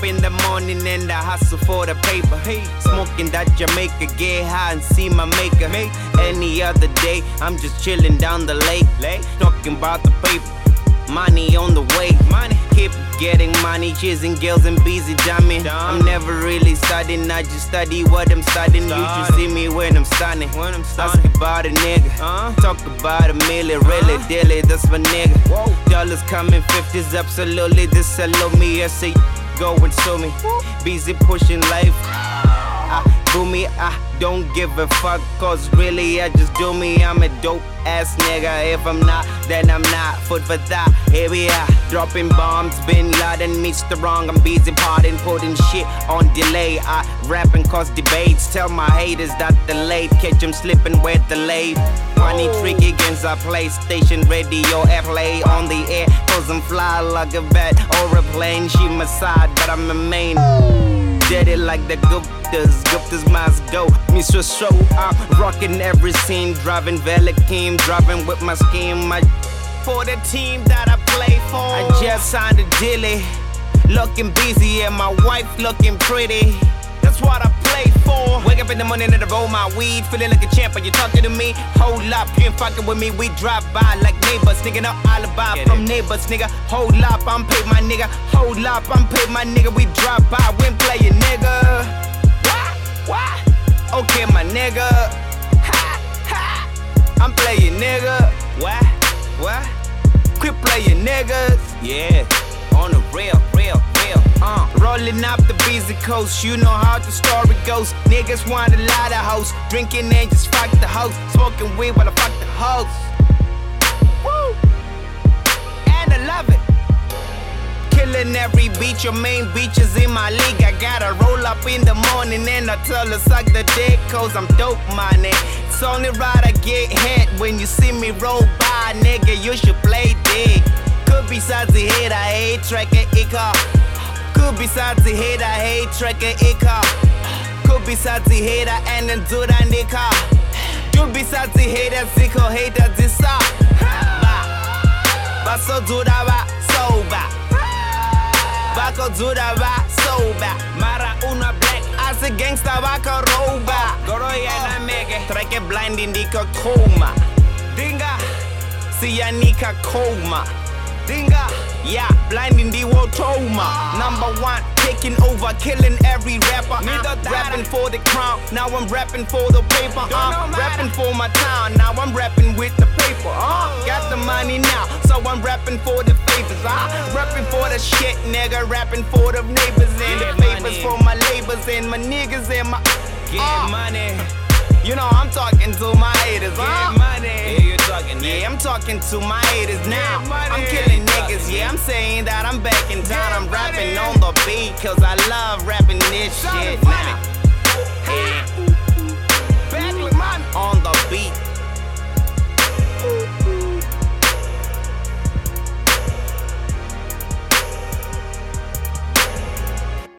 in the morning and I hustle for the paper. Smoking that Jamaica, get high and see my maker. Any other day, I'm just chilling down the lake. Talking about the paper, money on the way. Keep getting money, chasing girls and busy jamming. I'm never really studying, I just study what I'm studying. You should see me when I'm stunning. Ask about a nigga, talk about a million, really daily, that's my nigga. Dollars coming, 50s, absolutely, this hello me, I say go and sue me. Busy pushing life, boo me, I don't give a fuck, cause really I just do me. I'm a dope ass nigga, if I'm not, then I'm not. Foot for thought, here we are, dropping bombs, Bin Laden meets the wrong. I'm busy partying, putting shit on delay. I rapping cause debates, tell my haters that the late, catch them slipping with the late. Money tricky against our PlayStation, radio airplay on the air, cause I'm fly like a bat or a plane. She my side, but I'm a main. Did it like the Guptas must go. Mr. Show, I'm rocking every scene, driving Velikim, driving with my scheme. For the team that I play for, I just signed a deal, looking busy and my wife looking pretty. That's what I play for. Wake up in the morning and I roll my weed, feeling like a champ. Are you talking to me? Hold up, you ain't fucking with me. We drive by like neighbors, nigga. No alibi from neighbors, nigga. Hold up, I'm paid, my nigga. Hold up, I'm paid, my nigga. We drive by, we ain't playing, nigga. What? Okay, my nigga. Ha, ha. I'm playing, nigga. What? Quit playing, niggas. Yeah, on the real. Rolling up the busy coast, you know how the story goes. Niggas want a lot of hoes, drinking and just fuck the hoes, smoking weed while I fuck the hoes. Woo! And I love it. Killing every beat, your main beaches in my league. I gotta roll up in the morning and I tell her suck the dick, cause I'm dope, money. It's only right I get hit when you see me roll by, nigga. You should play dick. Could be sazi hit, I hate tracker, Could be sazi hit, I hate tracker, Could be sazi hit, I and then do that, nigga. Could be sazi hit, I ziko hate that this up. Ba so do that, ba so ba. Ba ko do that, ba so ba. Mara una black, as a gangsta, ba ko roba. Goro ya na mege, track blind indica coma. Dinga, see ya nika coma. Dinga, yeah, blinding the world trauma. Number one, taking over, killing every rapper. Rapping for the crown, now I'm rapping for the paper. Rapping for my town, now I'm rapping with the paper. Got the money now, so I'm rapping for the favors. Rapping for the shit, nigga. Rapping for the neighbors and the papers for my labors and my niggas and my get money. You know I'm talking to my haters, Get money. Yeah, you're talking. Yeah, I'm talking to my haters now. I'm killing niggas. Yeah, I'm saying that I'm back in town. I'm rapping on the beat, cause I love rapping this shit now.